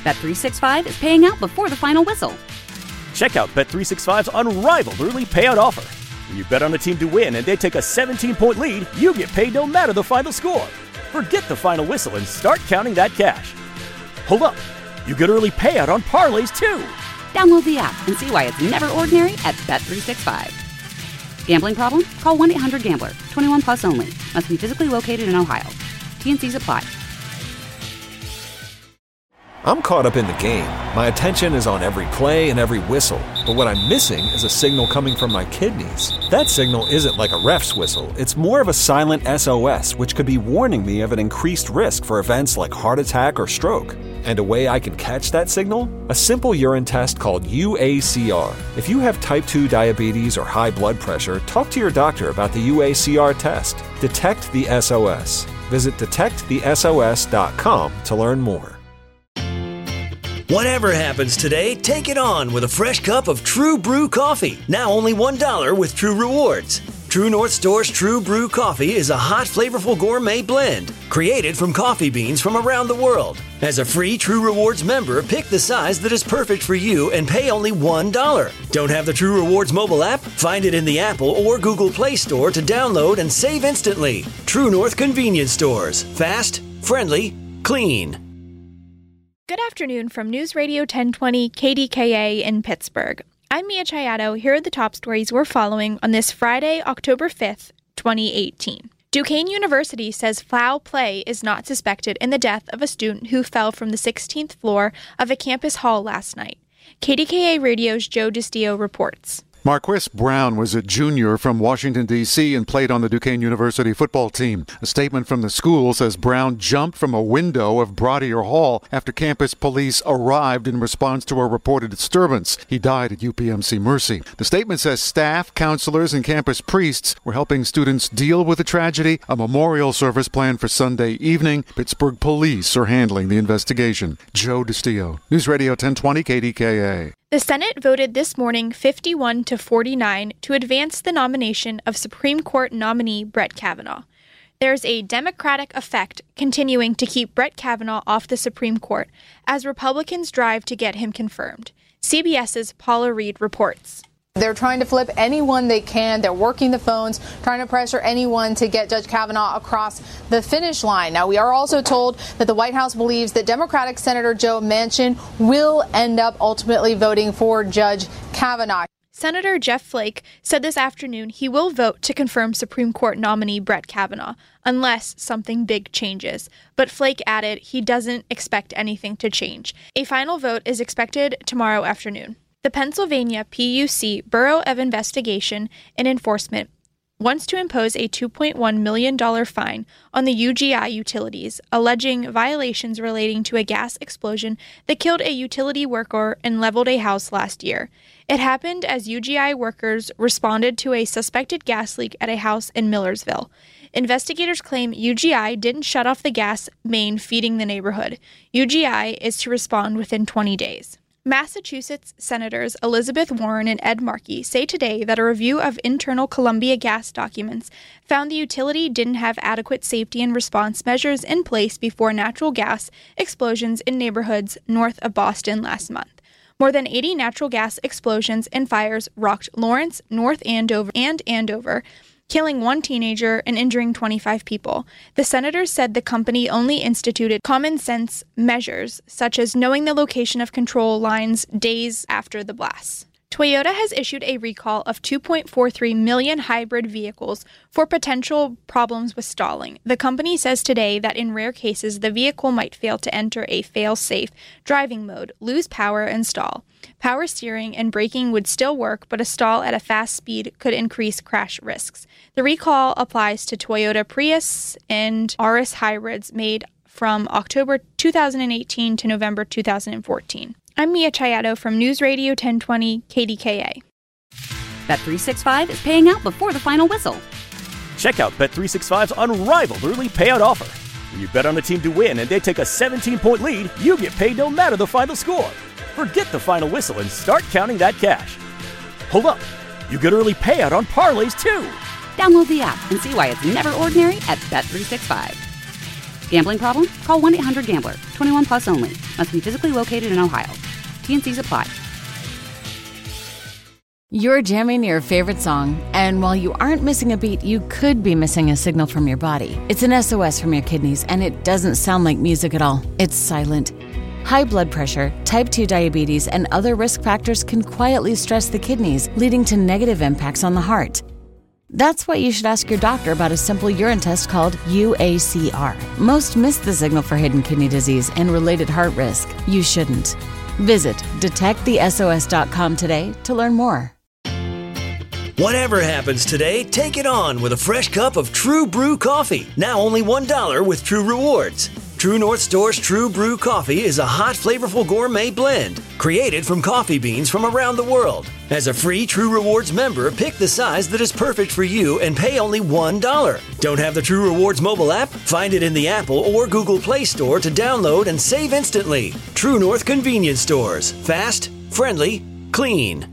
Bet365 is paying out before the final whistle. Check out Bet365's unrivaled early payout offer. When you bet on a team to win and they take a 17-point lead, you get paid no matter the final score. Forget the final whistle and start counting that cash. Hold up. You get early payout on parlays, too. Download the app and see why it's never ordinary at Bet365. Gambling problem? Call 1-800-GAMBLER. 21 plus only. Must be physically located in Ohio. T&Cs apply. I'm caught up in the game. My attention is on every play and every whistle. But what I'm missing is a signal coming from my kidneys. That signal isn't like a ref's whistle. It's more of a silent SOS, which could be warning me of an increased risk for events like heart attack or stroke. And a way I can catch that signal? A simple urine test called UACR. If you have type 2 diabetes or high blood pressure, talk to your doctor about the UACR test. Detect the SOS. Visit detectthesos.com to learn more. Whatever happens today, take it on with a fresh cup of True Brew coffee. Now only $1 with True Rewards. True North Store's True Brew coffee is a hot, flavorful gourmet blend created from coffee beans from around the world. As a free True Rewards member, pick the size that is perfect for you and pay only $1. Don't have the True Rewards mobile app? Find it in the Apple or Google Play Store to download and save instantly. True North Convenience Stores. Fast, friendly, clean. Good afternoon from News Radio 1020 KDKA in Pittsburgh. I'm Mia Chiato. Here are the top stories we're following on this Friday, October 5th, 2018. Duquesne University says foul play is not suspected in the death of a student who fell from the 16th floor of a campus hall last night. KDKA Radio's Joe DiStio reports. Marquis Brown was a junior from Washington, D.C. and played on the Duquesne University football team. A statement from the school says Brown jumped from a window of Broadier Hall after campus police arrived in response to a reported disturbance. He died at UPMC Mercy. The statement says staff, counselors, and campus priests were helping students deal with the tragedy. A memorial service planned for Sunday evening. Pittsburgh police are handling the investigation. Joe DiStio, News Radio 1020 KDKA. The Senate voted this morning 51-49 to advance the nomination of Supreme Court nominee Brett Kavanaugh. There's a Democratic effect continuing to keep Brett Kavanaugh off the Supreme Court as Republicans drive to get him confirmed. CBS's Paula Reed reports. They're trying to flip anyone they can. They're working the phones, trying to pressure anyone to get Judge Kavanaugh across the finish line. Now, we are also told that the White House believes that Democratic Senator Joe Manchin will end up ultimately voting for Judge Kavanaugh. Senator Jeff Flake said this afternoon he will vote to confirm Supreme Court nominee Brett Kavanaugh, unless something big changes. But Flake added he doesn't expect anything to change. A final vote is expected tomorrow afternoon. The Pennsylvania PUC Bureau of Investigation and Enforcement wants to impose a $2.1 million fine on the UGI utilities, alleging violations relating to a gas explosion that killed a utility worker and leveled a house last year. It happened as UGI workers responded to a suspected gas leak at a house in Millersville. Investigators claim UGI didn't shut off the gas main feeding the neighborhood. UGI is to respond within 20 days. Massachusetts Senators Elizabeth Warren and Ed Markey say today that a review of internal Columbia Gas documents found the utility didn't have adequate safety and response measures in place before natural gas explosions in neighborhoods north of Boston last month. More than 80 natural gas explosions and fires rocked Lawrence, North Andover, and Andover, killing one teenager and injuring 25 people. The senators said the company only instituted common sense measures, such as knowing the location of control lines days after the blasts. Toyota has issued a recall of 2.43 million hybrid vehicles for potential problems with stalling. The company says today that in rare cases, the vehicle might fail to enter a fail-safe driving mode, lose power, and stall. Power steering and braking would still work, but a stall at a fast speed could increase crash risks. The recall applies to Toyota Prius and Auris hybrids made from October 2018 to November 2014. I'm Mia Chiato from News Radio 1020 KDKA. Bet365 is paying out before the final whistle. Check out Bet365's unrivaled early payout offer. When you bet on a team to win and they take a 17-point lead, you get paid no matter the final score. Forget the final whistle and start counting that cash. Hold up. You get early payout on parlays, too. Download the app and see why it's never ordinary at Bet365. Gambling problem? Call 1-800-GAMBLER. 21 plus only. Must be physically located in Ohio. T&Cs apply. You're jamming your favorite song, and while you aren't missing a beat, you could be missing a signal from your body. It's an SOS from your kidneys, and it doesn't sound like music at all. It's silent. High blood pressure, type 2 diabetes, and other risk factors can quietly stress the kidneys, leading to negative impacts on the heart. That's why you should ask your doctor about a simple urine test called UACR. Most miss the signal for hidden kidney disease and related heart risk. You shouldn't. Visit detectthesos.com today to learn more. Whatever happens today, take it on with a fresh cup of True Brew coffee. Now only $1 with True Rewards. True North Store's True Brew coffee is a hot, flavorful gourmet blend created from coffee beans from around the world. As a free True Rewards member, pick the size that is perfect for you and pay only $1. Don't have the True Rewards mobile app? Find it in the Apple or Google Play Store to download and save instantly. True North Convenience Stores. Fast, friendly, clean.